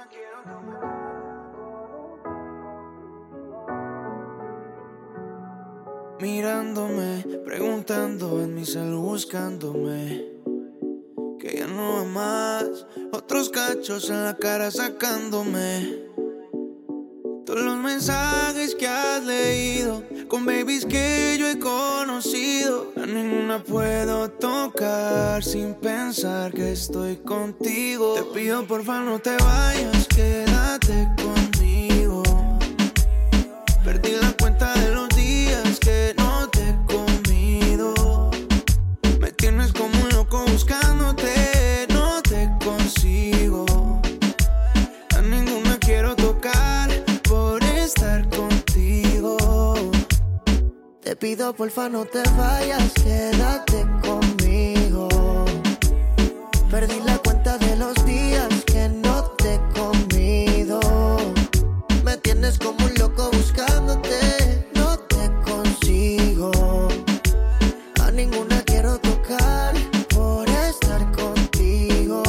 Mirándome, preguntando en mi cel buscándome, que ya no va más. Otros cachos en la cara sacándome. Todos los mensajes que has leído con babies que yo he conocido, a ninguna puedo tocar sin pensar que estoy contigo. Te pido porfa no te vayas, quédate conmigo. Perdí la cuenta de los días que no te he comido. Me tienes como un loco buscándote, no te consigo. A ninguna quiero tocar por estar contigo. Te pido porfa no te vayas, quédate conmigo. Perdí la cuenta de los días que no te he comido. Me tienes como un loco buscándote, no te consigo. A ninguna quiero tocar por estar contigo.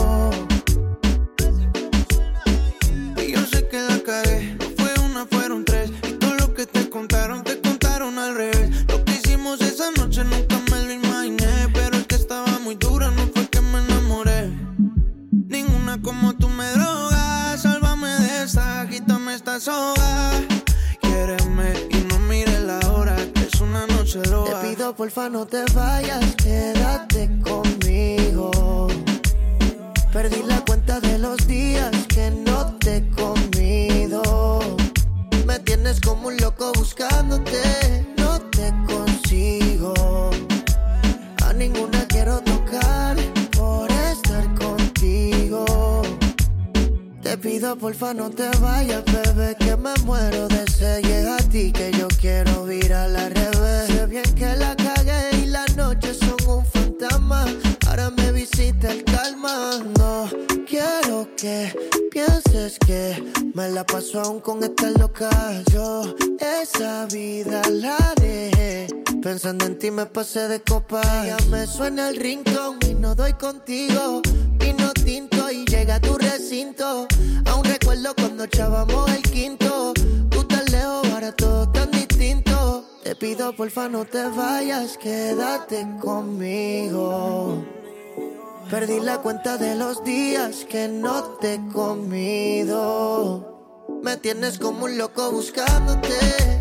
Y yo sé que la cagué, no fue una, fueron tres. Y todo lo que te contaron al revés. Lo que hicimos esa noche nunca me lo imaginé, pero es que estaba muy dura, no fue que me enamoré. Ninguna como tú me droga, sálvame de esta, quítame esta soga. Quiéreme y no mires la hora, que es una noche loca. Te pido porfa no te vayas, quédate conmigo. Perdí la cuenta de los días que no te he comido. Me tienes como un loco buscándote, no te consigo. A ninguna quiero tocar por estar contigo. Te pido porfa no te vayas, bebé, que me muero de sed. Llega a ti que yo quiero virar al revés. Sé bien que la cagué y las noches son un fantasma. Ahora me visita el calma. No quiero que pienses que me la paso aún con esta loca. Yo esa vida la dejé, pensando en ti me pasé de copa. Ya me suena el rincón y no doy contigo. Vino tinto y llega a tu recinto. Aún recuerdo cuando echábamos el quinto. Tú tan lejos, ahora todo tan distinto. Te pido porfa no te vayas, quédate conmigo. Perdí la cuenta de los días que no te he comido. Me tienes como un loco buscándote,